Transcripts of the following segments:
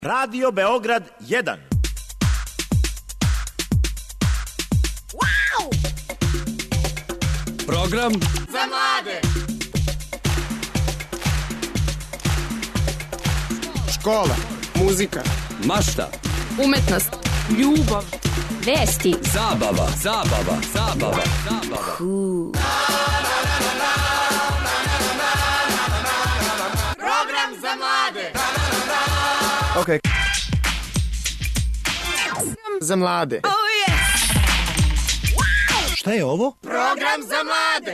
Radio Beograd 1. Wow! Program za mlade. Škola, muzika, mašta, umetnost, ljubav, vesti, zabava. Program za mlade. ok. Za mlade. Oh yes! Šta je ovo? Program za mlade.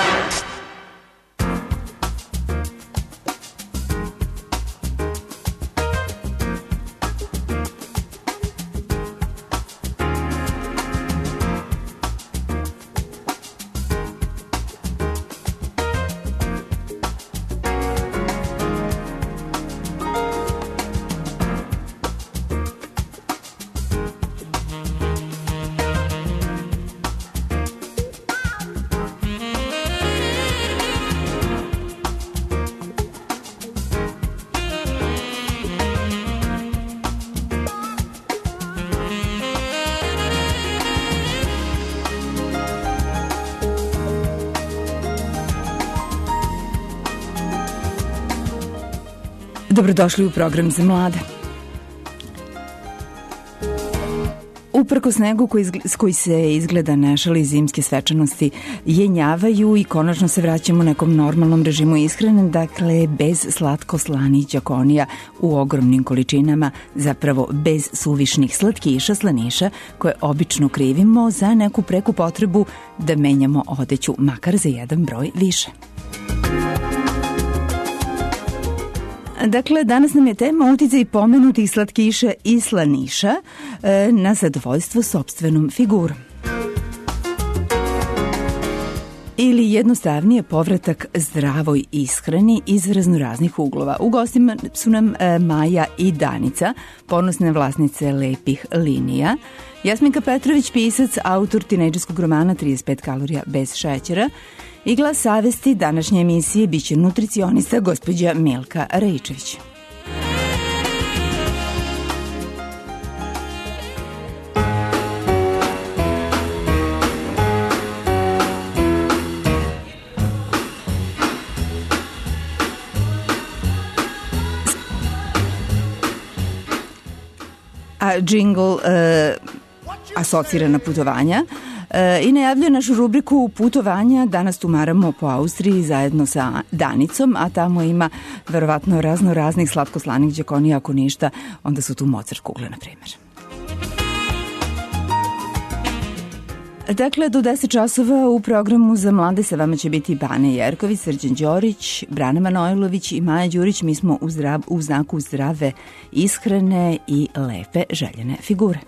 Dobrodošli u program za mlade. Uprko snegu koji se izgleda nešali zimske svečanosti jenjavaju i konačno se vraćamo nekom normalnom režimu ishrane, dakle bez slatko-slanih đakonija u ogromnim količinama, zapravo bez suvišnih slatkiša, slaniša koje obično krivimo za neku preku potrebu da menjamo odeću makar za jedan broj više. Dakle, danas nam je tema uticaj pomenutih slatkiša i slaniša na zadovoljstvo sopstvenom figurom. Ili jednostavnije povratak zdravoj ishrani iz raznoraznih uglova. U gostima su nam Maja i Danica, ponosne vlasnice lepih linija. Jasminka Petrović, pisac, autor tinejdžerskog romana 35 kalorija bez šećera. I glas savesti današnje emisije biće nutricionista gospođa Milka Raičević. A džingl asocira na putovanja i najavljuje našu rubriku putovanja. Danas tumaramo po Austriji zajedno sa Danicom, a tamo ima verovatno raznih slatko-slanih đakonija, ako ništa, onda su tu Mozart kugle, na primjer. Dakle, do 10 časova u programu za mlade sa vama će biti Bane Jerković, Srđan Đorić, Brana Manojlović i Maja Đurić. Mi smo u znaku zdrave ishrane i lepe željene figure.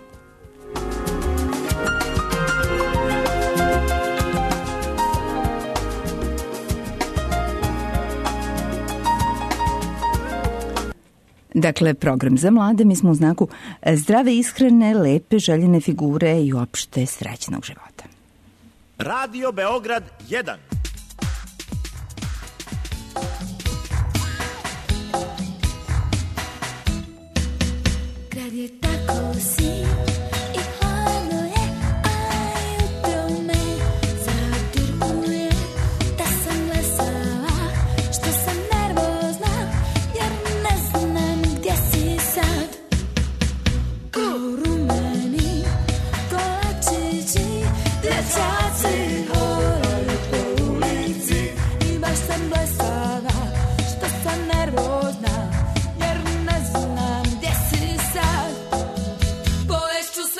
Dakle, program za mlade, mi smo u znaku zdrave ishrane, lepe željene figure i uopšte srećnog života. Radio Beograd 1. Grad je tako siv i hladno je, a jutro me zadirkuje, da sam vesela, što sam nervozna, jer ne znam gdje si sad. Kao rumeni kolačići, dječaci hodaju po ulici i baš sam blesava, što sam nervozna, jer ne znam gdje si sad. Poješću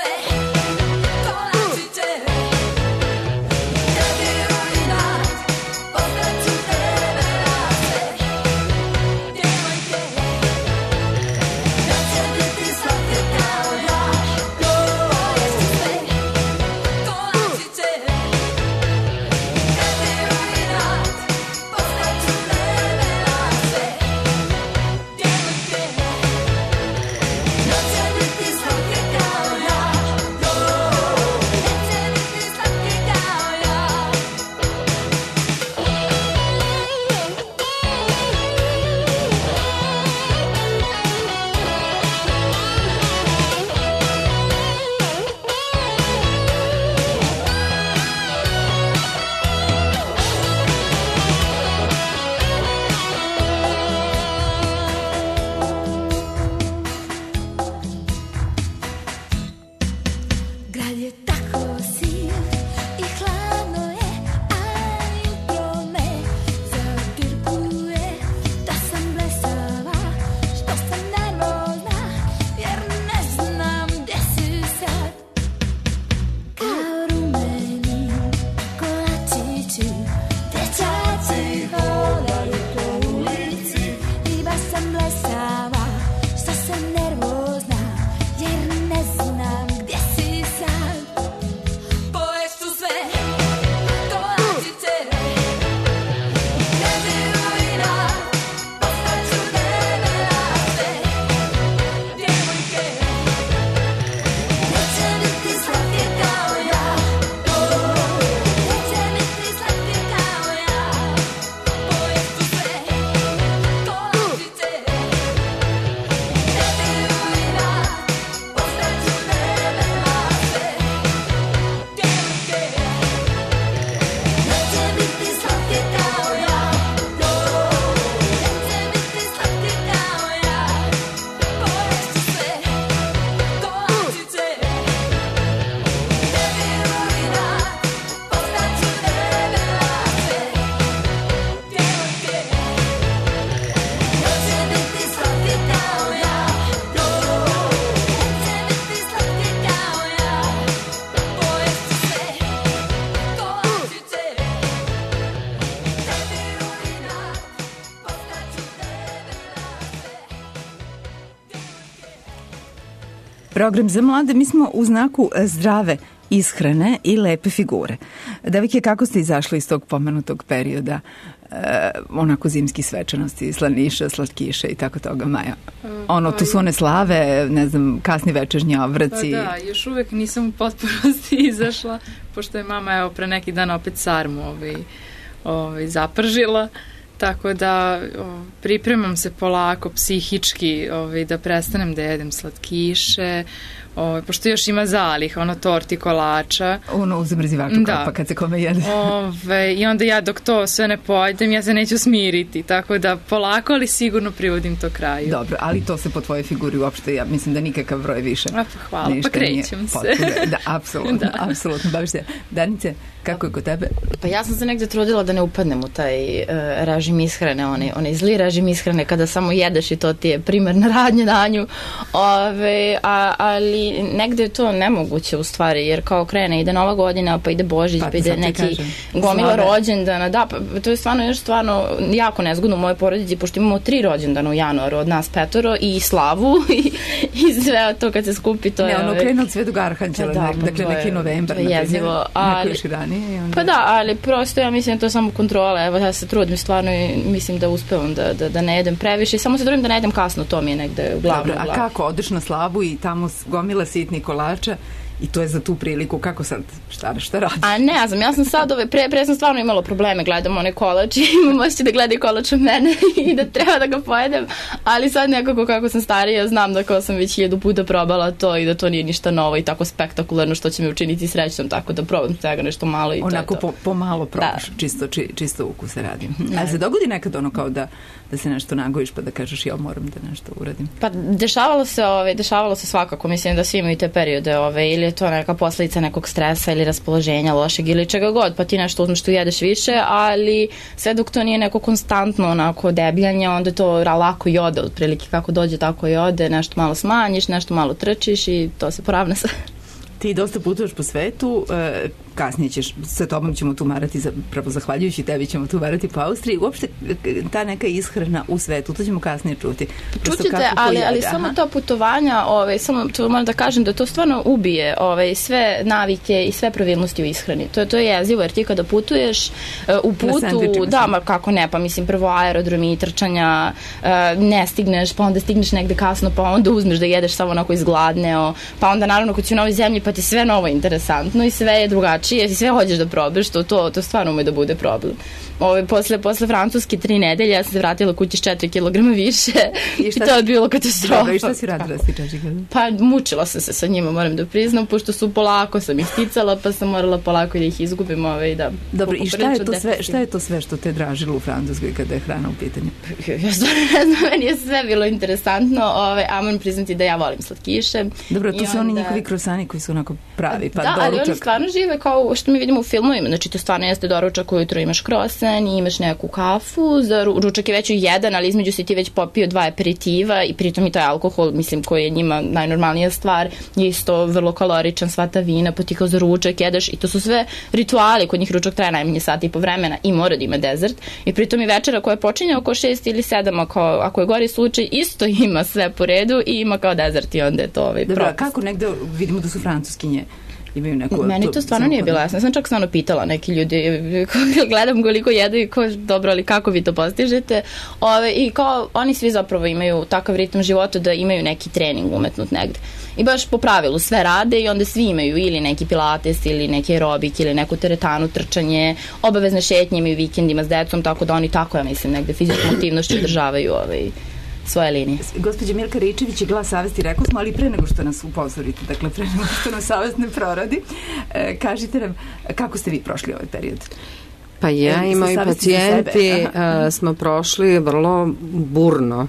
program za mlade. Mi smo u znaku zdrave ishrane i lepe figure. Devojke, kako ste izašli iz tog pomenutog perioda onako zimskih svečanosti, slaniša, slatkiša i tako toga, Maja? Tu su one slave, ne znam, kasni večernji obraci. Pa da, još uvek nisam u potpunosti izašla, pošto je mama pre neki dan opet sarmu zapržila, tako da pripremam se polako psihički da prestanem da jedem slatkiše, pošto još ima zalih, torti, kolača. U zamrzivaču, pa kad se kome jede. I onda ja dok to sve ne pojedem, ja se neću smiriti, tako da polako, ali sigurno privodim to kraju. Dobro, ali to se po tvojoj figuri uopšte, ja mislim da nikakav broj više. Hvala, pa krećem se. Da, apsolutno, baviš se. Danice, kako je kod tebe? Pa ja sam se negde trudila da ne upadnem u taj režim ishrane, onaj zli režim ishrane kada samo jedeš i to ti je primarna radnja danju, ali negde je to nemoguće u stvari, jer kao krene, ide Nova godina, pa ide Božić, pa ide neki gomila rođendana, da, pa to je stvarno jako nezgodno u mojoj porodici, pošto imamo 3 rođendana u januaru od nas 5 i slavu i sve to kad se skupi, to je... krene od Svetog Arhanđela, dakle neki novembar, to je jezivo, ali... Pa da, ali prosto ja mislim da to samo kontrola, evo ja se trudim stvarno i mislim da uspevam da ne jedem previše i samo se trudim da ne jedem kasno, to mi je negde glavno. Dobro, a kako odeš na slavu i tamo gomila sitnih kolača i to je za tu priliku, kako sad, šta radiš? A ne znam, ja sam sad pre sam stvarno imala probleme, gledam one kolač i imam osjećaj da gleda i kolač od mene i da treba da ga pojedem, ali sad nekako kako sam starija znam da kao sam već 1000 puta probala to i da to nije ništa novo i tako spektakularno što će me učiniti srećnom, tako da probam svega nešto malo i onako to je to. Pomalo probaš, čisto ukuse radim. A se dogodi nekad kao da se nešto nagojiš pa da kažeš ja moram da nešto uradim? Pa dešavalo se svakako, mislim da svi imaju te periode ili je to neka posledica nekog stresa ili raspoloženja lošeg ili čega god, pa ti nešto uzmeš tu jedeš više, ali sve dok to nije neko konstantno onako debljanje, onda to lako i ode, otprilike kako dođe tako i ode, nešto malo smanjiš, nešto malo trčiš i to se poravna se. Ti dosta putuješ po svetu, kasnije ćeš, sa tobom ćemo tu marati, zapravo zahvaljujući tebi ćemo tu marati po Austriji. Uopšte ta neka ishrana u svetu, to ćemo kasnije čuti. Čućete, ali samo to putovanja, samo to moram da kažem da to stvarno ubije sve navike i sve pravilnosti u ishrani. To je jezivo, jer ti kada putuješ u putu, da, ma kako ne, pa mislim prvo aerodromi, trčanja, ne stigneš, pa onda stigneš negde kasno, pa onda uzmeš da jedeš samo onako izgladneo, pa onda naravno kad si u novoj zemlji, pa ti sve novo interesantno i sve je drugačije, i sve hoćeš da probaš, to stvarno ume da bude problem. Posle francuske 3 nedelje ja sam se vratila kući s 4 kg više i to je bilo katastrofa. Dobro, i šta si radila s ti 4 kg? Pa mučila sam se sa njima, moram da priznam, pošto su polako sam ih sticala, pa sam morala polako da ih izgubim. Dobro, i šta je to sve što te dražilo u Francuskoj kada je hrana u pitanju? Ja stvarno ne znam, meni je sve bilo interesantno, a moram priznati da ja volim slatkiše. Dobro, tu su oni njihovi krosani koji su onako pravi, pa da, doručak. ali oni stvarno žive kao što mi vidimo u filmovima, znači to stvarno jeste doručak, ujutro imaš krosan i imaš neku kafu, za ručak je već jedan, ali između si ti već popio 2 aperitiva i pritom i taj alkohol, mislim, koji je njima najnormalnija stvar, je isto vrlo kaloričan, sva ta vina, pa ti kao za ručak jedeš i to su sve rituali, kod njih ručak traje najmanje sat i po vremena i mora da ima dezert i pritom i večera koja počinje oko 6 ili 7, ako je gori slučaj, isto ima sve po redu i ima kao dezert i onda je to propust. Dobro, kako negde vidimo da su francuskinje imaju neku... Meni to stvarno nije bilo jasno. Ja sam čak stvarno pitala neki ljudi, gledam koliko jedu i dobro, ali kako vi to postižete? I kao oni svi zapravo imaju takav ritam života da imaju neki trening umetnut negde. I baš po pravilu sve rade i onda svi imaju ili neki pilates ili neki aerobik ili neku teretanu, trčanje, obavezne šetnje imaju vikendima s decom, tako da oni tako, ja mislim, negde fizičkom aktivnošću održavaju svoje linije. Gospođa Milka Ričević je glas savesti, rekao smo, ali pre nego što nas upozorite, dakle pre nego što nas savest ne proradi, kažite nam kako ste vi prošli ovaj period? Pa ja i moji pacijenti smo prošli vrlo burno.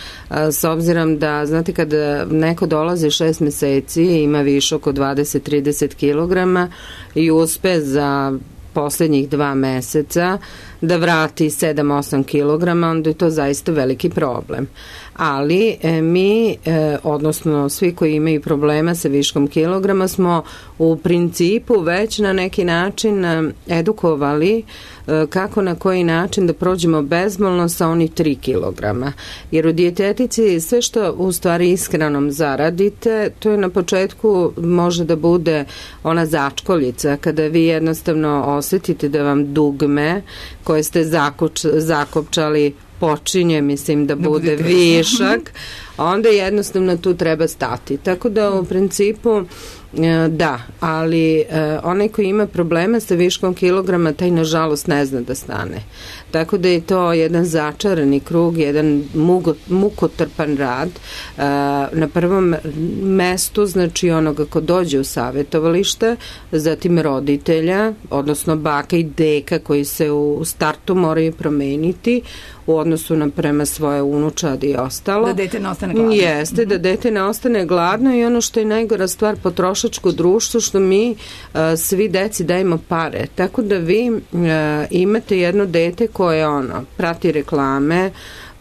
S obzirom da, znate, kad neko dolazi 6 meseci, ima višak od 20-30 kilograma i uspe za posljednjih 2 meseca da vrati 7-8 kilograma, onda je to zaista veliki problem. Ali mi, odnosno svi koji imaju problema sa viškom kilograma, smo u principu već na neki način edukovali kako na koji način da prođemo bezbolno sa onih 3 kilograma. Jer u dijetetici sve što u stvari ishranom zaradite, to je na početku može da bude ona začkoljica, kada vi jednostavno osetite da vam dugme koje ste zakopčali počinje, mislim, da bude višak, onda jednostavno tu treba stati. Tako da u principu da, ali onaj koji ima problema sa viškom kilograma, taj nažalost ne zna da stane. Tako da je to jedan začarani krug, jedan mukotrpan rad. Na prvom mestu, znači onoga ko dođe u savjetovalište, zatim roditelja, odnosno baka i deka koji se u startu moraju promeniti u odnosu prema svoje unučadi i ostalo. Da dete ne ostane gladno. Jeste, da dete ne ostane gladno i ono što je najgora stvar, potrošačko društvo, što mi svi deci dajemo pare. Tako da vi imate jedno dete koje prati reklame,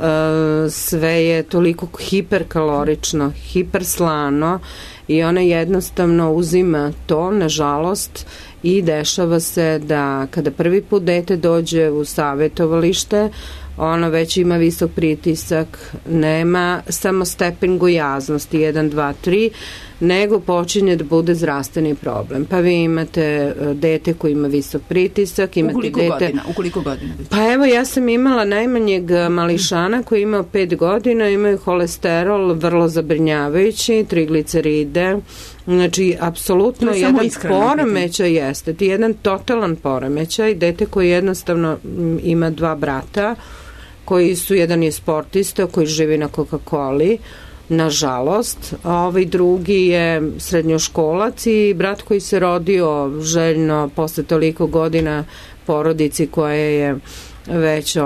sve je toliko hiperkalorično, hiperslano i ona jednostavno uzima to, nažalost, i dešava se da kada prvi put dete dođe u savjetovalište, ono već ima visok pritisak, nema samo stepen gojaznosti 1, 2, 3, nego počinje da bude zdravstveni problem. Pa vi imate dete koji ima visok pritisak, imate Ukoliko godina? Pa evo, ja sam imala najmanjeg mališana koji imao 5 godina, imaju holesterol vrlo zabrinjavajući, trigliceride, znači apsolutno jedan poremećaj jeste, jedan totalan poremećaj, dete koji jednostavno ima 2 brata, koji su, jedan je sportista koji živi na Coca-Coli, nažalost, a ovaj drugi je srednjoškolac i brat koji se rodio željno posle toliko godina porodici koja je već,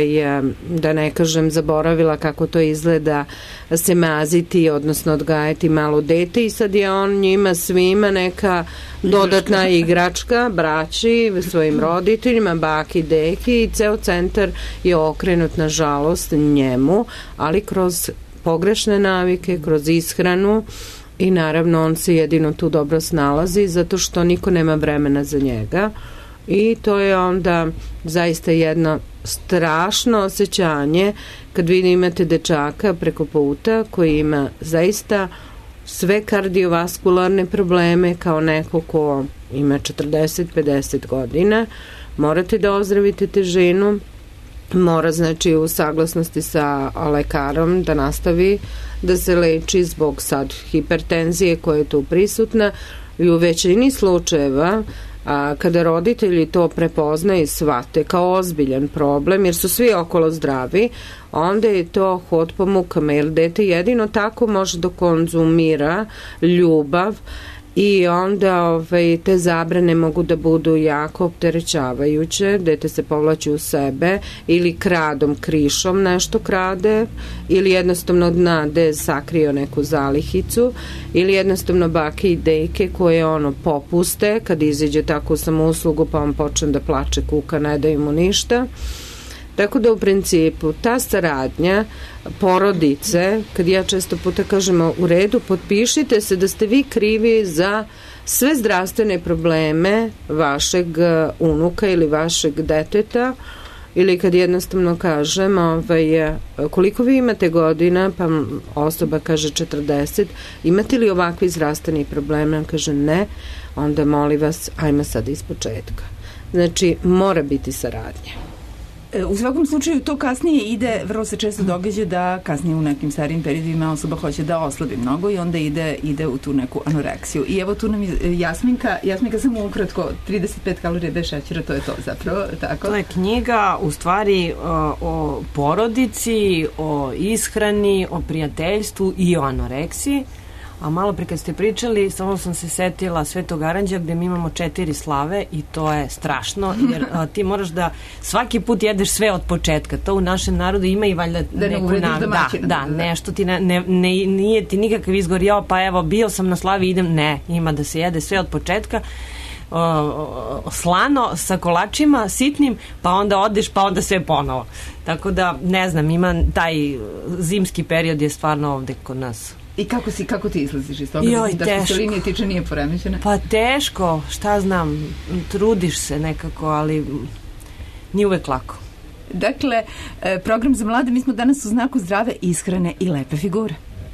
da ne kažem, zaboravila kako to izgleda, se maziti, odnosno odgajati malo dete, i sad je on njima svima neka dodatna igračka, braći, svojim roditeljima, baki, deki, i ceo centar je okrenut, nažalost, njemu, ali kroz pogrešne navike, kroz ishranu, i naravno on se jedino tu dobro snalazi zato što niko nema vremena za njega. I to je onda zaista jedno strašno osjećanje kad vi imate dečaka preko puta koji ima zaista sve kardiovaskularne probleme, kao neko ko ima 40-50 godina. Morate da ozdravite težinu, mora, znači, u saglasnosti sa lekarom da nastavi da se leči zbog sad hipertenzije koja je tu prisutna, i u većini slučajeva kada roditelji to prepoznaju i shvate kao ozbiljan problem, jer su svi okolo zdravi, onda je to hod po mukama, jer dete jedino tako može da konzumira ljubav, i onda te zabrane mogu da budu jako opterećavajuće, dete se povlači u sebe ili kradom, krišom nešto krade, ili jednostavno dna gde je sakrio neku zalihicu, ili jednostavno bake i dejke koje popuste kad izađe tako u samouslugu, pa on počne da plače, kuka, ne daju mu ništa. Tako da u principu ta saradnja porodice, kad ja često puta kažemo u redu, potpišite se da ste vi krivi za sve zdravstvene probleme vašeg unuka ili vašeg deteta, ili kad jednostavno kažem koliko vi imate godina, pa osoba kaže 40, imate li ovakvi zdravstveni probleme, on kaže ne, onda molim vas, ajmo sad ispočetka. Znači, mora biti saradnja. U svakom slučaju to kasnije ide, vrlo se često događa da kasnije u nekim starijim periodima osoba hoće da oslabi mnogo i onda ide u tu neku anoreksiju. I evo tu nam je Jasminka samo ukratko, 35 kalorija bez šećera, to je to zapravo, tako? To je knjiga u stvari o porodici, o ishrani, o prijateljstvu i o anoreksiji. A malo pre kad ste pričali, samo sam se setila Svetog Aranđa gde mi imamo 4 slave i to je strašno, jer ti moraš da svaki put jedeš sve od početka. To u našem narodu ima i valjda neku nešto ti nije ti nikakav izgor, pa evo bio sam na slavi, idem, ne, ima da se jede sve od početka. slano sa kolačima sitnim, pa onda odeš, pa onda sve ponovo. Tako da, ne znam, ima taj zimski period je stvarno ovde kod nas. I kako ti izlaziš iz toga? Joj, da teško. Da se linija tiče nije poremećena? Pa teško, šta znam, trudiš se nekako, ali nije uvek lako. Dakle, program za mlade, mi smo danas u znaku zdrave ishrane i lepe figure.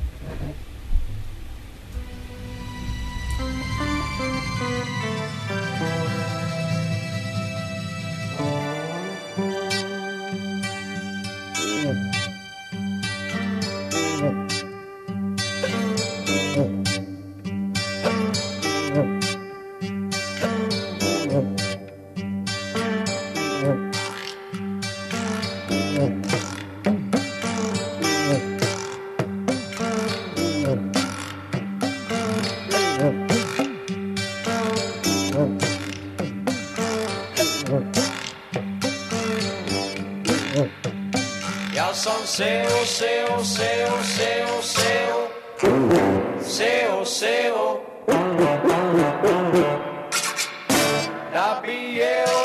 Ja sam seo da bi jeo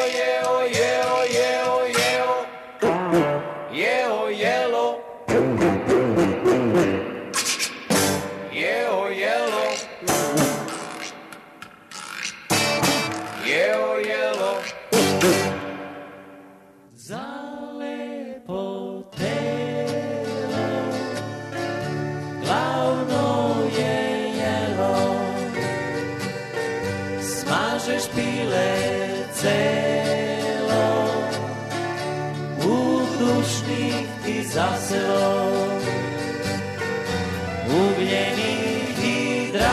jelo za lepo telo glavno je jelo, smažeš pile celo, u dušnih ti zaselo, ugljeni hidrati,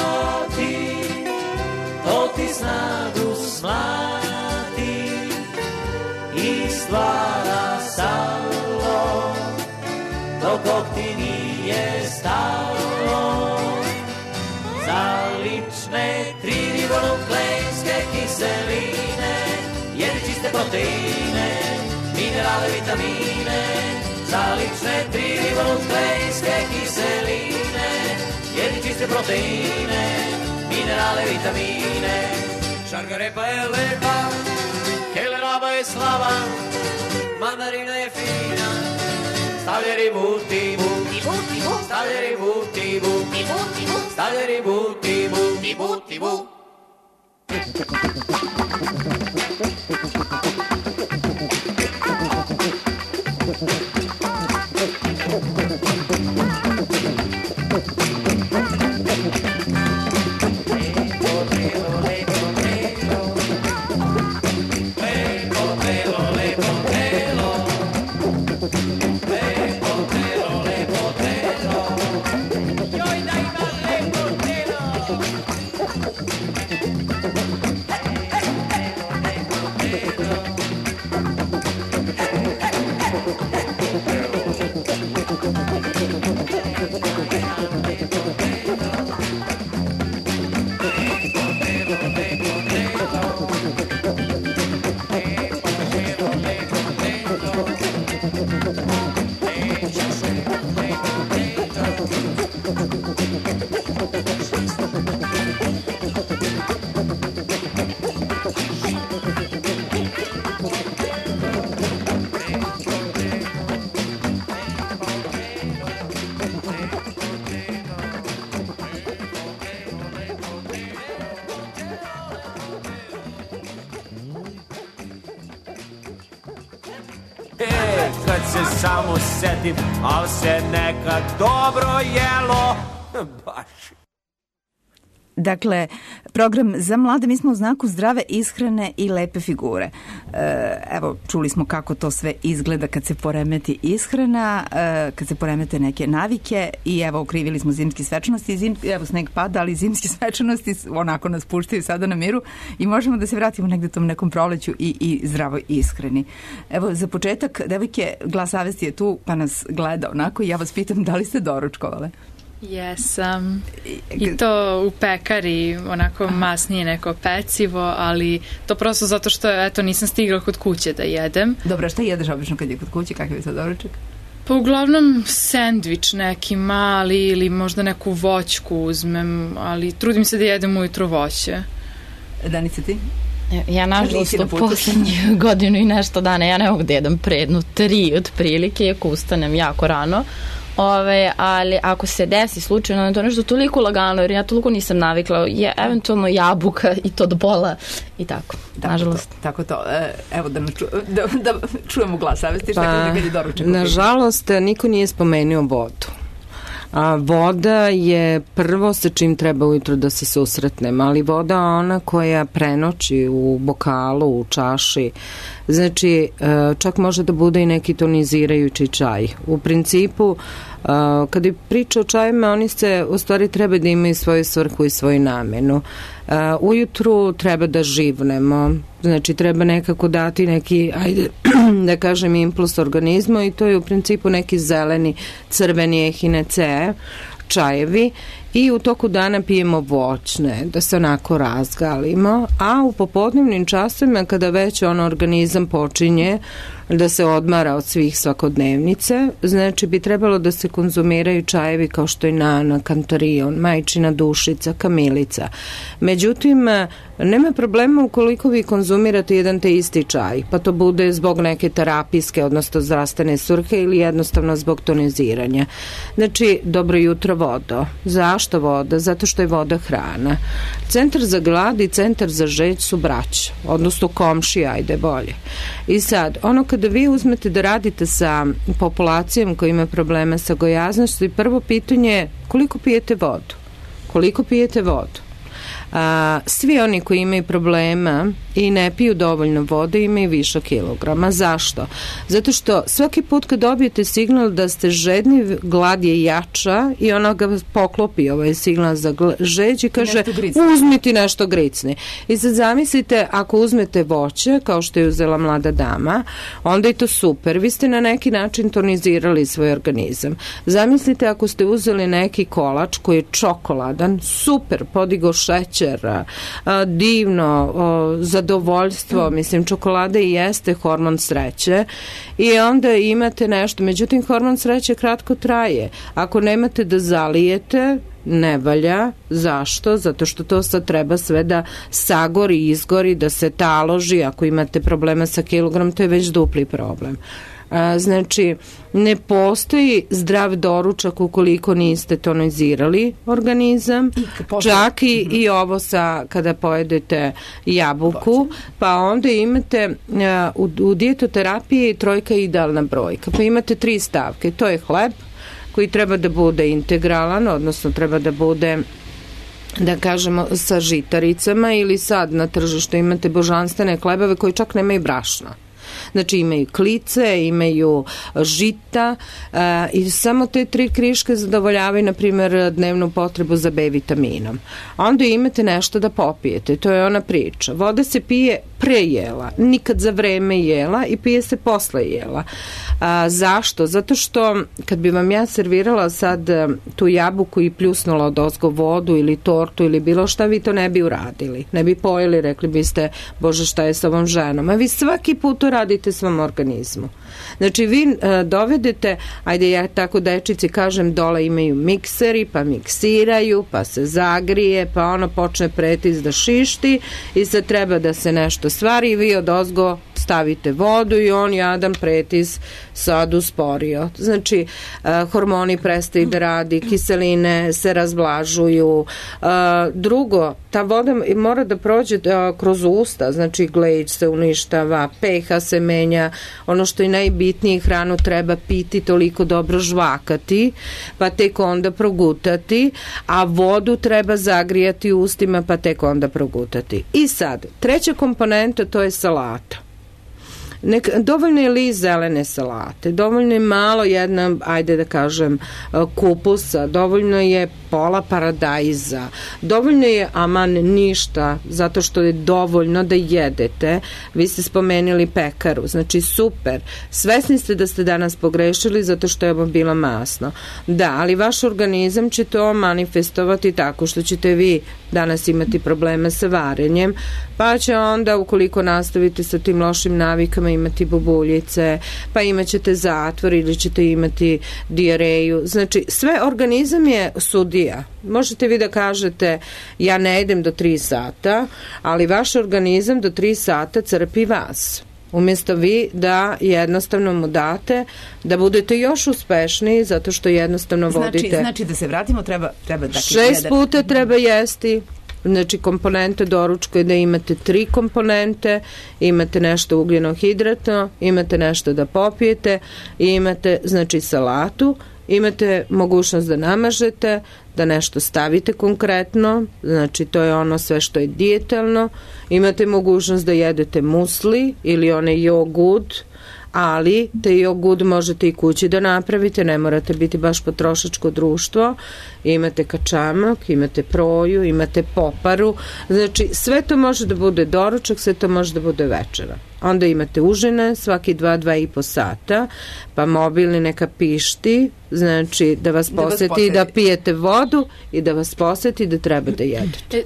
to ti snagu smlati i stvara stalo, dok ti nije stalo. Za lične tribonukleinske kiseline, jedi čiste proteine, minerale, vitamine. Za lične tribonukleinske kiseline, jedi čiste proteine, minerale, vitamine. Šargarepa je lepa, keleraba je slava, mandarina je fina, stavlja ribu tibu, stavlja ribu tibu, stavlja ribu tibu. Kad se samo setim, al se nekad dobro jelo. Baš. Dakle, program za mlade, mi smo u znaku zdrave ishrane i lepe figure. Evo, čuli smo kako to sve izgleda kad se poremeti ishrana, kad se poremete neke navike i evo, okrivili smo zimske svečanosti. Evo, sneg pada, ali zimske svečanosti onako nas puštaju sada na miru i možemo da se vratimo negde tom nekom proleću i zdravoj ishrani. Evo, za početak, devojke, Glas savesti je tu, pa nas gleda onako i ja vas pitam da li ste doručkovale? Jesam. I to u pekari, onako masnije neko pecivo, ali to prosto zato što, eto, nisam stigla kod kuće da jedem. Dobro, šta jedeš obično kad je kod kuće? Kakav je sad doručak? Pa uglavnom sendvič neki mali ili možda neku voćku uzmem, ali trudim se da jedem ujutro voće. Danica, ti? Ja nažalost u poslednjih godinu i nešto dana ja ne mogu da jedem pre jednu 3 otprilike, ako ustanem jako rano. Ali ako se desi slučajno, to je nešto toliko lagano, jer ja toliko nisam navikla, je eventualno jabuka i to do pola i tako, nažalost. Tako to. Evo da čujemo glas savesti, šta kada kad je doručak. Nažalost, niko nije spomenuo vodu. A voda je prvo sa čim treba ujutro da se susretnemo, ali voda ona koja prenoći u bokalu, u čaši, znači čak može da bude i neki tonizirajući čaj. U principu, kada je priča o čajima, oni se u stvari treba da imaju svoju svrhu i svoju namenu. Ujutru treba da živnemo, znači treba nekako dati neki, ajde da kažem, impuls organizmu i to je u principu neki zeleni, crveni echinacea, čajevi, i u toku dana pijemo voćne, da se onako razgalimo, a u popodnevnim časovima kada već organizam počinje da se odmara od svih svakodnevnice, znači bi trebalo da se konzumiraju čajevi kao što je nana, kantarion, majčina dušica, kamilica. Međutim, nema problema ukoliko vi konzumirate jedan te isti čaj, pa to bude zbog neke terapijske, odnosno zdravstvene svrhe ili jednostavno zbog toniziranja. Znači, dobro jutro vodo. Zašto voda? Zato što je voda hrana. Centar za glad i centar za žeđ su braća, odnosno komšije, ajde bolje. I sad, kada vi uzmete da radite sa populacijom koja ima problema sa gojaznošću, prvo pitanje je koliko pijete vodu? Koliko pijete vodu? Svi oni koji imaju problema i ne piju dovoljno vode imaju više kilograma. Zašto? Zato što svaki put kad dobijete signal da ste žedni, glad je jača i ona ga poklopi ovaj signal za žeđ i kaže uzmiti nešto gricni. I sad zamislite, ako uzmete voće kao što je uzela mlada dama, onda je to super. Vi ste na neki način tonizirali svoj organizam. Zamislite ako ste uzeli neki kolač koji je čokoladan, super, podigo šećer, divno, zadovoljstvo, mislim, čokolada i jeste hormon sreće i onda imate nešto, međutim hormon sreće kratko traje. Ako nemate da zalijete, ne valja. Zašto? Zato što to sad treba sve da sagori, izgori, da se taloži. Ako imate problema sa kilogram, to je već dupli problem. Znači, ne postoji zdrav doručak ukoliko niste tonizirali organizam, čak i ovo kada pojedete jabuku, pa onda imate u dijetoterapiji 3 je idealna brojka, pa imate 3 stavke, to je hleb koji treba da bude integralan, odnosno treba da bude, da kažemo, sa žitaricama, ili sad na tržištu imate božanstvene hlebove koji čak nemaju brašna. Znači imaju klice, imaju žita i samo te 3 kriške zadovoljavaju, na primjer, dnevnu potrebu za B vitaminom. Onda imate nešto da popijete, to je ona priča. Voda se pije pre jela, nikad za vreme jela, i pije se posle jela. Zašto? Zato što kad bi vam ja servirala sad tu jabuku i pljusnula odozgo vodu ili tortu ili bilo šta, vi to ne bi uradili. Ne bi pojeli, rekli biste, Bože, šta je sa ovom ženom? A vi svaki put to radite svom organizmu. Znači vi dovedete, ajde ja tako dečici kažem, dole imaju mikseri, pa miksiraju, pa se zagrije, pa ono počne pretis da šišti i sad treba da se nešto stvari i vi odozgo stavite vodu i on jadan pretis sad usporio. Znači, hormoni prestaju da radi, kiseline se razblažuju. Drugo, ta voda mora da prođe kroz usta, znači glejč se uništava, pH se menja, ono što je najbitnije, hranu treba piti, toliko dobro žvakati, pa tek onda progutati, a vodu treba zagrijati u ustima, pa tek onda progutati. I sad, treća komponenta, to je salata. Dovoljno je list zelene salate, dovoljno je malo jedna, ajde da kažem, kupusa, dovoljno je pola paradajza, dovoljno je aman ništa, zato što je dovoljno da jedete. Vi ste spomenuli pekaru, znači super, svesni ste da ste danas pogrešili zato što je ovo bilo masno. Da, ali vaš organizam će to manifestovati tako što ćete vi danas imati probleme sa varenjem, pa će onda, ukoliko nastavite sa tim lošim navikama, tamo imati bubuljice, pa imat ćete zatvor ili ćete imati dijareju. Znači, sve organizam je sudija. Možete vi da kažete ja ne idem do 3 sata, ali vaš organizam do 3 sata crpi vas. Umjesto vi da jednostavno mu date da budete još uspešniji zato što jednostavno vodite. Znači da se vratimo treba dakle, 6 puta treba jesti. Znači komponente doručka je da imate 3 komponente, imate nešto ugljenohidratno, imate nešto da popijete i imate znači salatu, imate mogućnost da namažete, da nešto stavite konkretno, znači to je ono sve što je dijetalno, imate mogućnost da jedete musli ili onaj jogurt, ali te jogurt možete i kući da napravite, ne morate biti baš potrošačko društvo, imate kačamak, imate proju, imate poparu, znači sve to može da bude doručak, sve to može da bude večera. Onda imate užine svaki 2-2,5 sata, pa mobilni neka pišti, znači da vas posjeti da pijete vodu i da vas posjeti da treba da jedete.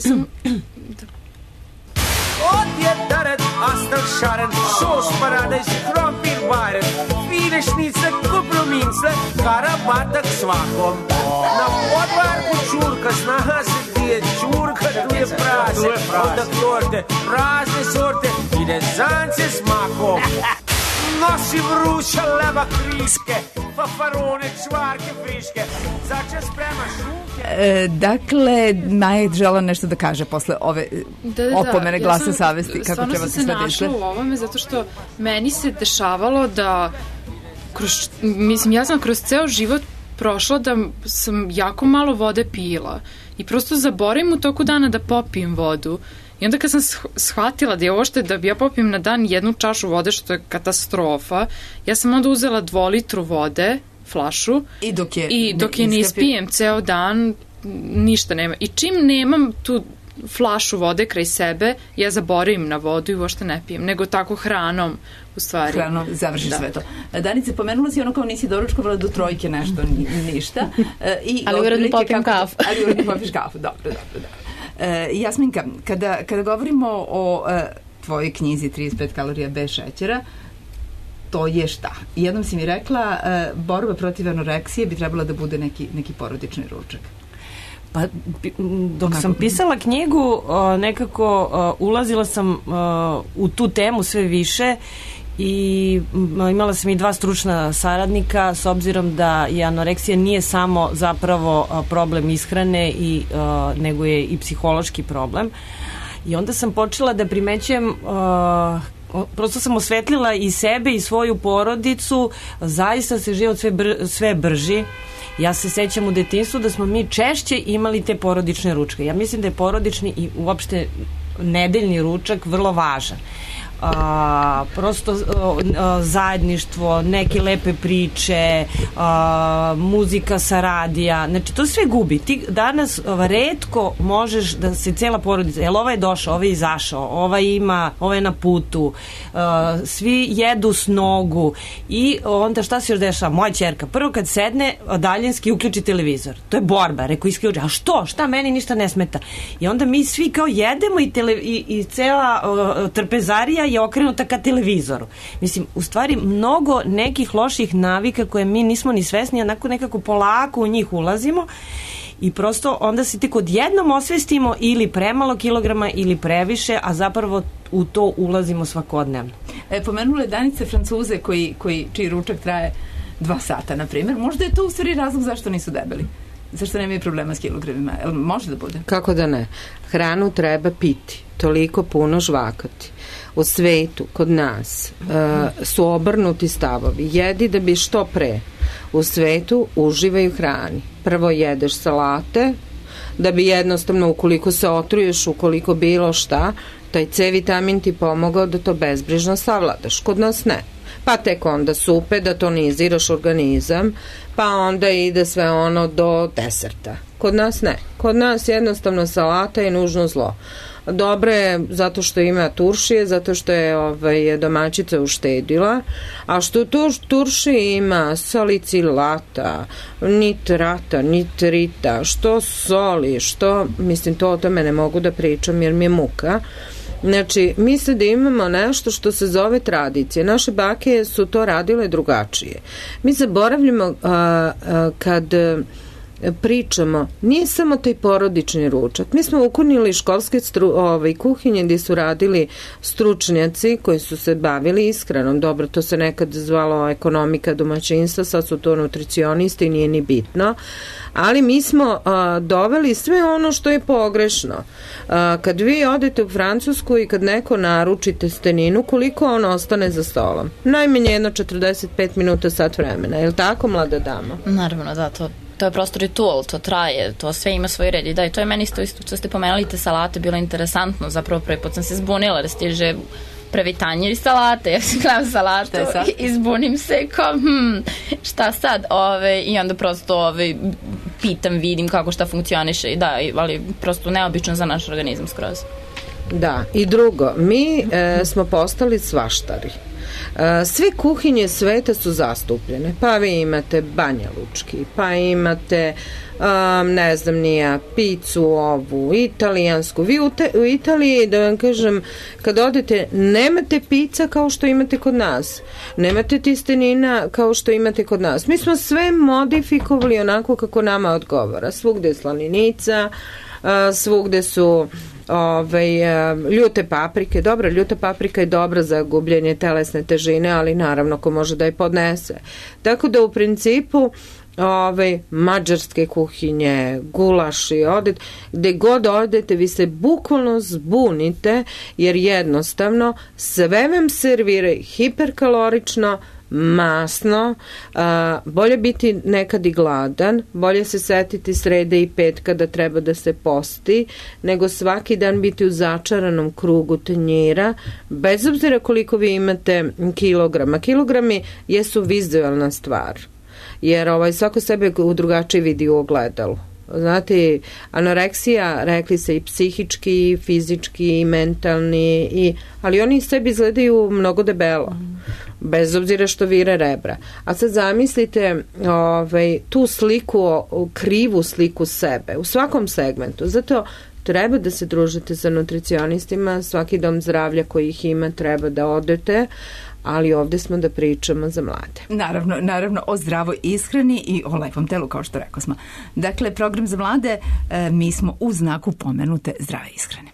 Odjedaren, astelscharen, Soßparadies, Krompirwaren, viele Schnitzel, Kuplumince, karabatak svakom. Na podvarku čurka, zna se gdje je čurka, tu je prase, onda torte, razne sorte i rezance s makom. Nosi vruća leba kriške, fafarone, čvarke friške, začas sprema šunke. Dakle, Maja je žela nešto da kaže posle ove opomene glasa savesti. Kako treba se sve našla dešle? u ovome zato što meni se dešavalo da ja sam kroz ceo život prošla da sam jako malo vode pila i prosto zaboravim u toku dana da popijem vodu. I onda kad sam shvatila da je ovo da bi ja popijem na dan 1 čašu vode, što je katastrofa, ja sam onda uzela 2 litru vode, flašu, i dok je ne ispijem ceo dan, ništa nema. I čim nemam tu flašu vode kraj sebe, ja zaboravim na vodu i uopšte ne pijem, nego tako hranom, u stvari. Hranom završi sve to. Danice, pomenula si ono kao nisi doručkovala do 3 nešto, ništa. Ali uredno popijem kafu. Ali uredno popiš kafu, dobro. Jasminka, kada govorimo o tvojoj knjizi 35 kalorija bez šećera, to je šta? Jednom si mi rekla, borba protiv anoreksije bi trebala da bude neki porodični ručak. Pa, dok sam pisala knjigu, nekako ulazila sam u tu temu sve više i imala sam i 2 stručna saradnika, s obzirom da je anoreksija nije samo zapravo problem ishrane nego je i psihološki problem. I onda sam počela da primećujem, prosto sam osvetlila i sebe i svoju porodicu, zaista se život sve brži. Ja se sećam u detinjstvu da smo mi češće imali te porodične ručke. Ja mislim da je porodični i uopšte nedeljni ručak vrlo važan. Prosto zajedništvo, neke lepe priče, muzika sa radija, znači to sve gubi. Ti danas retko možeš da se cela porodica, jel ovaj je došao, ovaj je izašao, ovaj je na putu, svi jedu s nogu i onda šta se još dešava? Moja ćerka, prvo kad sedne daljinski uključi televizor, to je borba, reko isključi, a šta, meni ništa ne smeta. I onda mi svi kao jedemo i cela trpezarija je okrenuta ka televizoru. Mislim, u stvari mnogo nekih loših navika koje mi nismo ni svesni, a nekako polako u njih ulazimo i prosto onda se tek odjednom osvestimo ili premalo kilograma ili previše, a zapravo u to ulazimo svakodnevno. Pomenula je Danica Francuze čiji ručak traje 2 sata, na primjer. Možda je to u stvari razlog zašto nisu debeli. Zašto nemaju problema s kilogramima? Može da bude? Kako da ne? Hranu treba piti, toliko puno žvakati. U svetu, kod nas, su obrnuti stavovi. Jedi da bi što pre. U svetu uživaju hrani. Prvo jedeš salate, da bi jednostavno, ukoliko se otruješ, ukoliko bilo šta, taj C vitamin ti pomogao da to bezbrižno savladaš. Kod nas ne. Pa tek onda supe, da toniziraš organizam, pa onda ide sve ono do deserta. Kod nas ne. Kod nas jednostavno salata je nužno zlo. Dobro je zato što ima turšije, zato što je domaćica uštedila, a što tu turšije ima salicilata, nitrata, nitrita, što soli, što, mislim, to o tome ne mogu da pričam jer mi je muka. Znači, misle da imamo nešto što se zove tradicije. Naše bake su to radile drugačije. Mi zaboravljamo kad pričamo, nije samo taj porodični ručak. Mi smo ukunili školske kuhinje gdje su radili stručnjaci koji su se bavili ishranom. Dobro, to se nekad zvalo ekonomika domaćinstva, sad su to nutricionisti, nije ni bitno. Ali mi smo doveli sve ono što je pogrešno. Kad vi odete u Francusku i kad neko naruči testeninu, koliko on ostane za stolom? Najmanje jedno 45 minuta, sat vremena. Je li tako, mlada dama? Naravno, da, to je prosto ritual, to traje, to sve ima svoj red. I da, i to je meni isto što ste pomenuli te salate bilo interesantno, zapravo prvi put sam se zbunila jer stiže previtanje i salate, ja sam gledam salatu i zbunim se kao, šta sad? I onda prosto pitam, vidim kako šta funkcioniše i da, ali prosto neobično za naš organizam skroz. Da, i drugo, mi smo postali svaštari. Sve kuhinje sveta su zastupljene, pa vi imate Banja Lučki, pa imate ne znam nija, picu ovu, italijansku. Vi u Italiji, da vam kažem, kad odete, nemate pizza kao što imate kod nas, nemate tistenina kao što imate kod nas. Mi smo sve modifikovali onako kako nama odgovara. Svugde je slaninica, svugde su ljute paprike. Dobro, ljuta paprika je dobra za gubljenje telesne težine, ali naravno ko može da je podnese. Tako da u principu mađarske kuhinje, gulaši, gde god odete, vi se bukvalno zbunite, jer jednostavno sve vam serviraju hiperkalorično, masno, bolje biti nekad i gladan, bolje se setiti srede i petka da treba da se posti, nego svaki dan biti u začaranom krugu tanjira, bez obzira koliko vi imate kilograma. Kilogrami jesu vizualna stvar, jer svako sebe u drugačiji vidi u ogledalu. Znate, anoreksija, rekli se i psihički, i fizički, i mentalni, ali oni sebi izgledaju mnogo debelo, bez obzira što vire rebra. A sad zamislite tu sliku, krivu sliku sebe, u svakom segmentu. Zato treba da se družite sa nutricionistima, svaki dom zdravlja koji ih ima treba da odete, ali ovdje smo da pričamo za mlade. Naravno o zdravoj ishrani i o lepom telu, kao što rekao smo. Dakle, program za mlade, mi smo u znaku pomenute zdrave ishrane.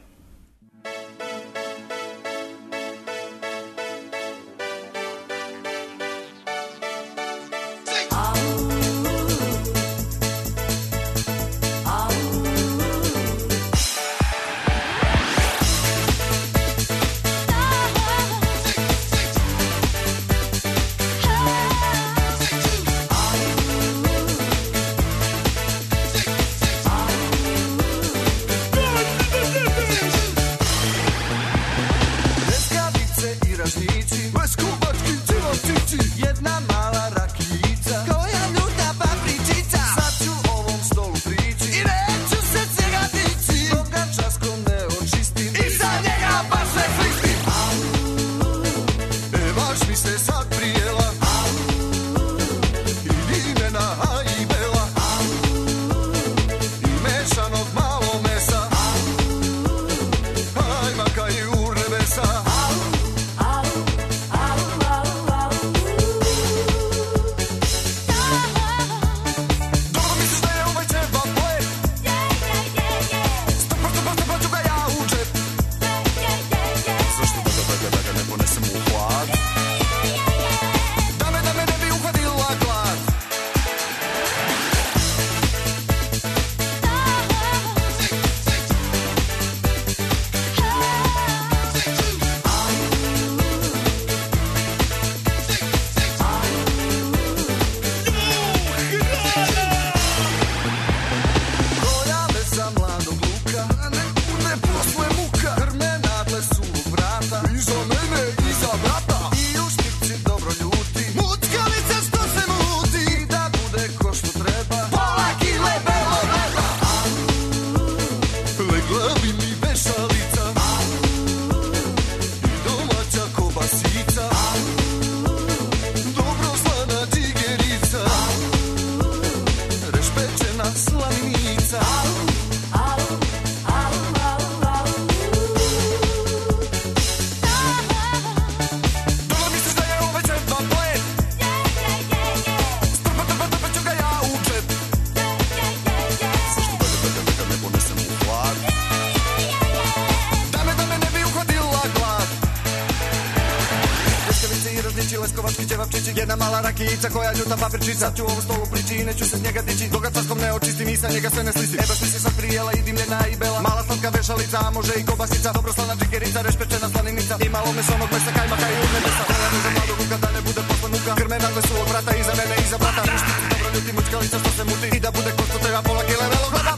Jedna mala rakijica koja ljuta papričica. Sad ću ovu stolu prići i neću se s njega dići. Dok ga carskom ne očistim i sa njega sve ne slistim. E baš mi se sad prijela i dimljena i bela. Mala slatka vešalica, a može i kobasica. Dobro slana džikerica, rešpečena slaninica. I malo mesonog mesa, kajmaka i od nebesa. Koja ne za mladu ruka da ne bude posle muka. Krme nadle su od vrata iza mene iza brata. Muštici dobro ljuti mučkalica što se muti. I da bude ko što treba pola kile velog glada.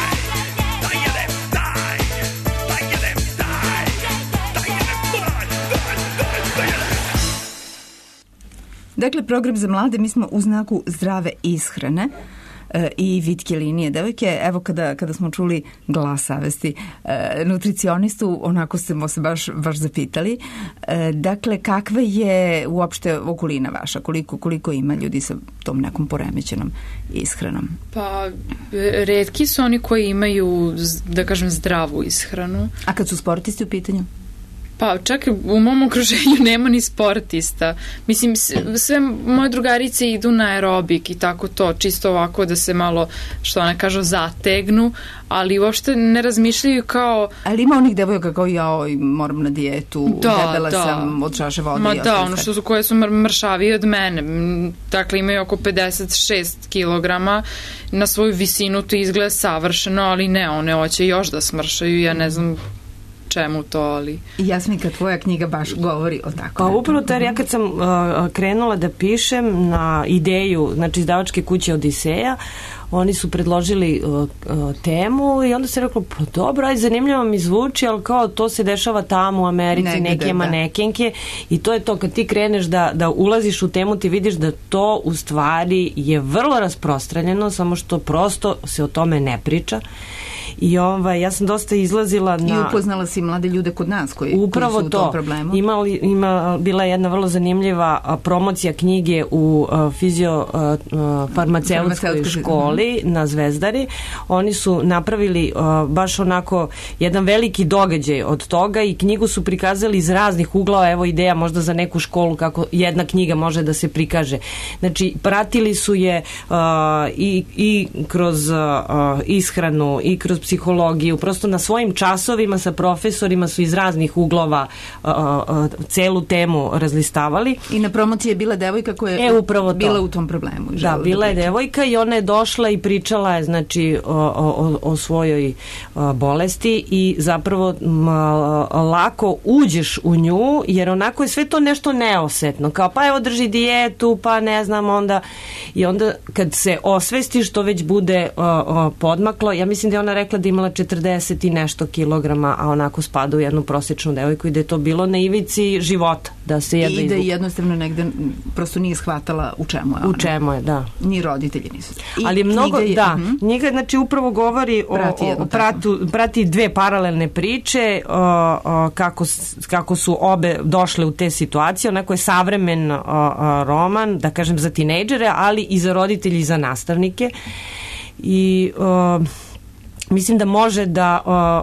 Dakle, program za mlade, mi smo u znaku zdrave ishrane i vitke linije devojke. Evo kada smo čuli glas savesti nutricionistu, onako smo se baš zapitali. Dakle, kakva je uopšte okolina vaša? Koliko ima ljudi sa tom nekom poremećenom ishranom? Pa, retki su oni koji imaju, da kažem, zdravu ishranu. A kad su sportisti u pitanju? Pa čak u mom okruženju nema ni sportista. Mislim, sve moje drugarice idu na aerobik i tako to, čisto ovako da se malo, što ona kaže, zategnu, ali uopšte ne razmišljaju kao... Ali ima onih devojaka kao ja, moram na dijetu, debela sam od čaše vode. Ma da, ono koje su mršavije od mene. Dakle, imaju oko 56 kilograma, na svoju visinu to izgleda savršeno, ali ne, one hoće još da smršaju, ja ne znam čemu to, ali... Jasminka, tvoja knjiga baš govori o tako. Pa upravo to, jer ja kad sam krenula da pišem na ideju, znači izdavačke kuće Odiseja, oni su predložili temu i onda se reklo, pa dobro, aj zanimljivo mi zvuči, ali kao to se dešava tamo u Americi, neke manekenke i to je to, kad ti kreneš da ulaziš u temu, ti vidiš da to u stvari je vrlo rasprostranjeno, samo što prosto se o tome ne priča. I ja sam dosta izlazila na... I upoznala si mlade ljude kod nas koji su u tom problemu. Bila je jedna vrlo zanimljiva promocija knjige u fiziofarmaceutskoj školi na Zvezdari. Oni su napravili baš onako jedan veliki događaj od toga i knjigu su prikazali iz raznih uglova. Evo ideja možda za neku školu kako jedna knjiga može da se prikaže. Znači, pratili su je i kroz ishranu i kroz psihologiju, prosto na svojim časovima sa profesorima su iz raznih uglova celu temu razlistavali. I na promociji je bila devojka koja je bila u tom problemu. Da, bila je devojka i ona je došla i pričala je znači o svojoj bolesti i zapravo lako uđeš u nju, jer onako je sve to nešto neosetno, kao pa evo drži dijetu, pa ne znam onda i onda kad se osvestiš to već bude podmaklo. Ja mislim da je ona rekla da imala 40 i nešto kilograma, a onako spada u jednu prosječnu devojku i da je to bilo na ivici života, da se jedno i da je jednostavno negde prosto nije shvatala u čemu je ona. U čemu je, da. Ni roditelji nisu. Ali mnogo, njega znači upravo govori prati dve paralelne priče kako su obe došle u te situacije. Onako je savremen roman, da kažem za tinejdžere, ali i za roditelji i za nastavnike. I mislim da može da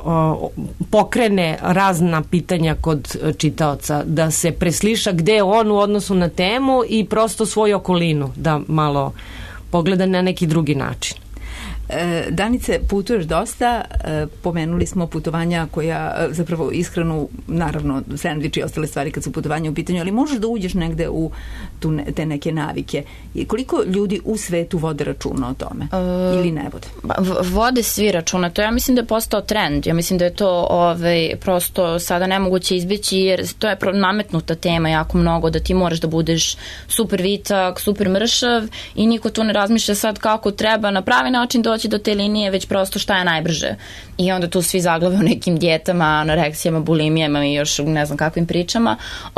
pokrene razna pitanja kod čitaoca, da se presliša gde je on u odnosu na temu i prosto svoju okolinu da malo pogleda na neki drugi način. Danice, putuješ dosta, pomenuli smo putovanja koja, zapravo ishranu, naravno sendvič i ostale stvari kad su putovanja u pitanju, ali možeš da uđeš negde u te neke navike. Koliko ljudi u svetu vode računa o tome? Ili ne vode? Vode svi računa. To ja mislim da je postao trend. Ja mislim da je to prosto sada nemoguće izbjeći, jer to je nametnuta tema jako mnogo, da ti moraš da budeš super vitak, super mršav i niko tu ne razmišlja sad kako treba na pravi način doći do te linije, već prosto šta je najbrže. I onda tu svi zaglave u nekim dijetama, anoreksijama, bulimijama i još ne znam kakvim pričama.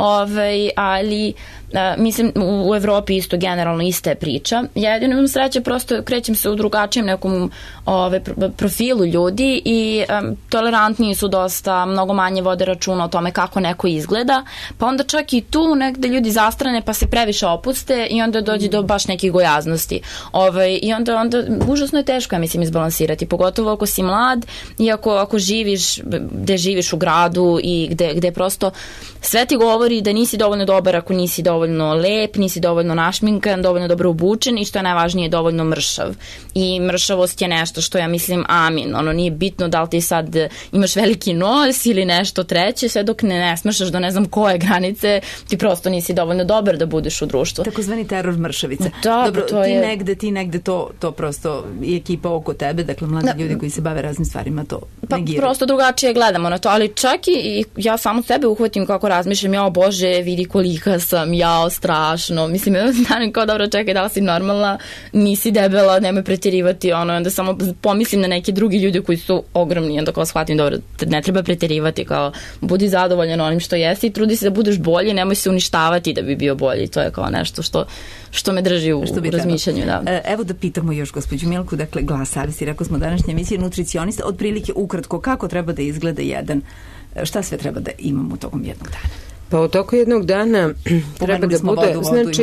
Ali mislim u Evropi isto generalno ista je priča. Ja jedino imam sreće, prosto krećem se u drugačijem nekom profilu ljudi i tolerantniji su dosta, mnogo manje vode računa o tome kako neko izgleda, pa onda čak i tu negde ljudi zastrane pa se previše opuste i onda dođe do baš nekih gojaznosti. I onda užasno je teško teško, ja mislim, izbalansirati, pogotovo ako si mlad i ako živiš, gde živiš u gradu i gde prosto sve ti govori da nisi dovoljno dobar ako nisi dovoljno lep, nisi dovoljno našminkan, dovoljno dobro obučen i što je najvažnije, dovoljno mršav. I mršavost je nešto što ja mislim amin, ono nije bitno da li ti sad imaš veliki nos ili nešto treće, sve dok ne smršaš do ne znam koje granice, ti prosto nisi dovoljno dobar da budeš u društvu. Takozvani teror mršavice. Dobro, ti negde to prosto i ekipa oko tebe, dakle mladi ljudi koji se bave raznim stvarima to negiraju. Prosto drugačije gledamo na to, ali čak i ja samo sebe uhvatim kako razmišljam, jao Bože, vidi kolika sam, jao strašno, mislim, znam kao dobro, čekaj, da li si normalna, nisi debela, nemoj pretjerivati, onda samo pomislim na neke drugi ljudi koji su ogromni, onda kao shvatim, dobro, ne treba pretjerivati, kao budi zadovoljan onim što jesi i trudi se da budeš bolji, nemoj se uništavati da bi bio bolji, to je kao nešto što me drži u razmišljanju. Da. Evo da pitamo još gospođu Milku, dakle Glas savesti, rekao smo današnje emisije, nutricionista, otprilike ukratko, kako treba da izgleda šta sve treba da imamo tokom jednog dana? Pa u toku jednog dana treba da bude,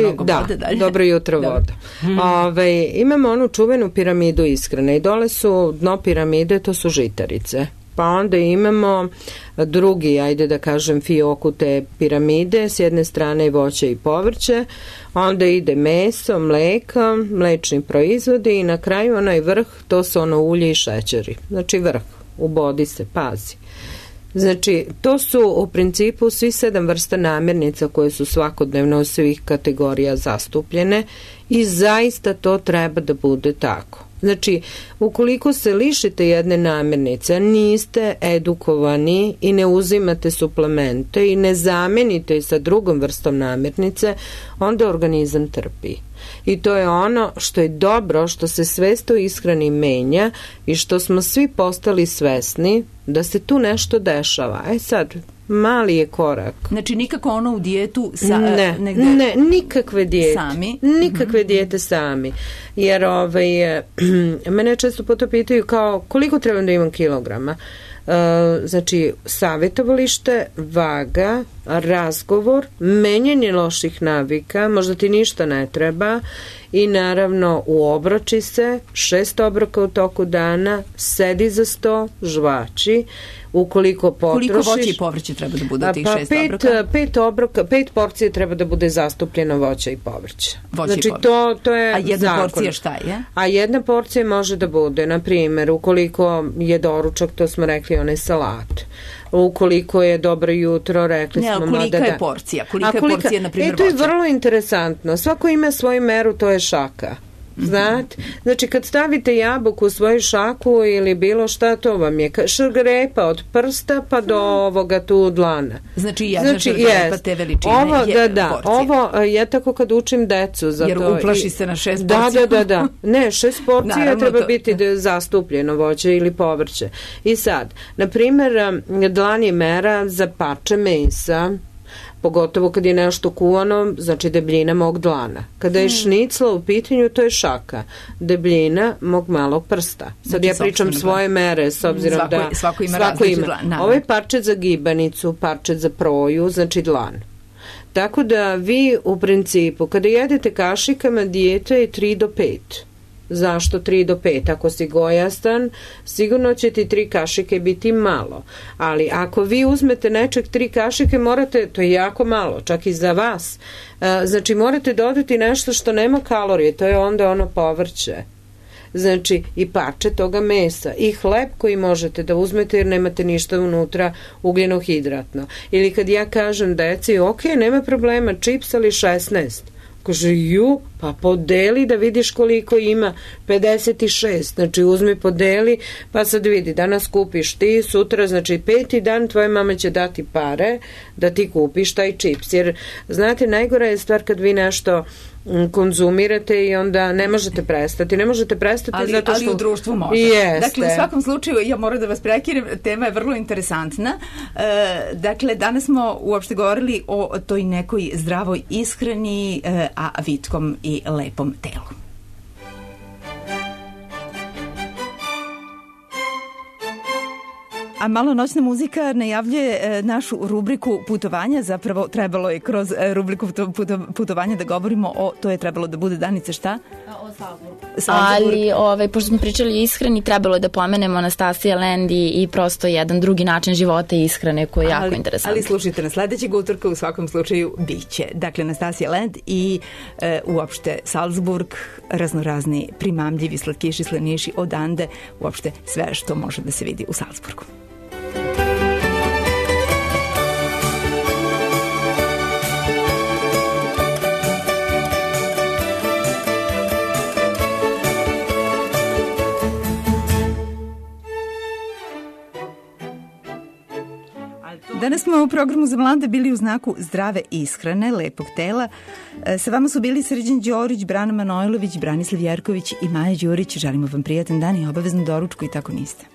dobro jutro voda. Imamo onu čuvenu piramidu ishrane i dole su dno piramide, to su žitarice. Pa onda imamo drugi, ajde da kažem, fioku te piramide, s jedne strane voće i povrće, onda ide meso, mleka, mlečni proizvodi i na kraju onaj vrh, to su ono ulje i šećeri. Znači vrh, ubodi se, pazi. Znači, to su u principu svi 7 vrsta namirnica koje su svakodnevno u svih kategorija zastupljene i zaista to treba da bude tako. Znači, ukoliko se lišite jedne namirnice, niste edukovani i ne uzimate suplemente i ne zamenite sa drugom vrstom namirnice, onda organizam trpi. I to je ono što je dobro, što se svest o ishrani menja i što smo svi postali svesni da se tu nešto dešava. Sad, mali je korak. Znači nikako ono u dijetu ne, nikakve dijete. Sami? Nikakve dijete sami. Jer mene često puta pitaju kao koliko trebam da imam kilograma. Znači savjetovalište, vaga, razgovor, menjanje loših navika, možda ti ništa ne treba i naravno uobroči se, 6 obroka u toku dana, sedi za sto, žvači, ukoliko potrošiš... Koliko voće i povrće treba da bude od tih 6 obroka? 5 porcije treba da bude zastupljeno voća i povrće. Znači to je a jedna zakon. Porcija šta je? A jedna porcija može da bude, na primjer, ukoliko je doručak, to smo rekli, one salate. Ukoliko je dobro jutro, rekli smo... Kolika je porcija? Kolika je porcija, na primjer, voća? To je vrlo interesantno. Svako ima svoju meru, to je šaka. Znate? Znači kad stavite jabuku u svoju šaku ili bilo šta, to vam je šargarepa od prsta pa do ovoga tu dlana. Znači jedna šargarepa te veličine je porcija. Ovo je tako kad učim decu za jer to. uplaši se na 6 porcija. Da. Ne, 6 porcija treba biti zastupljeno voće ili povrće. I sad, na primjer, dlan je mera za parče mesa, pogotovo kad je nešto kuvano, znači debljina mog dlana. Kada je šnicla u pitanju, to je šaka. Debljina mog malog prsta. Sad znači, ja pričam svoje mere, s obzirom svako ima različit dlan. Ovo je parčet za gibanicu, parčet za proju, znači dlan. Tako da vi u principu, kada jedete kašikama, dijeta je 3 do 5. Zašto 3 do 5? Ako si gojastan, sigurno će ti 3 kašike biti malo. Ali ako vi uzmete nečeg 3 kašike, morate, to je jako malo, čak i za vas. Znači morate dodati nešto što nema kalorije, to je onda ono povrće. Znači i parče toga mesa i hleb koji možete da uzmete jer nemate ništa unutra ugljenohidratno. Ili kad ja kažem deci, ok, nema problema, čips ali 16. Kaže, pa podeli da vidiš koliko ima, 56, znači uzmi podeli, pa sad vidi, danas kupiš ti, sutra, znači 5. dan tvoja mama će dati pare da ti kupiš taj čips, jer znate, najgora je stvar kad vi nešto konzumirate i onda ne možete prestati. Ne možete prestati zato što... Ali u društvu može. Jeste. Dakle, u svakom slučaju, ja moram da vas prekinem, tema je vrlo interesantna. Dakle, danas smo uopšte govorili o toj nekoj zdravoj ishrani, a vitkom i lepom telu. A malo noćna muzika najavljuje našu rubriku putovanja, zapravo trebalo je kroz rubriku putovanja da govorimo o, to je trebalo da bude Danice šta? Ali, pošto smo pričali o ishrani, trebalo je da pomenemo Anastasija Land i prosto jedan drugi način života i ishrane koji je jako interesantan. Ali slušajte, na sledećeg utorka u svakom slučaju biće. Dakle, Anastasija Land i uopšte Salzburg, raznorazni primamljivi slatkiši, slaniši, odande, uopšte sve što može da se vidi u Salzburgu. Danas smo u programu za mlade bili u znaku zdrave ishrane, lepog tela. Sa vama su bili Srđan Đorić, Brana Manojlović, Branislav Jerković i Maja Đurić. Želimo vam prijatan dan i obaveznu doručku i tako niste.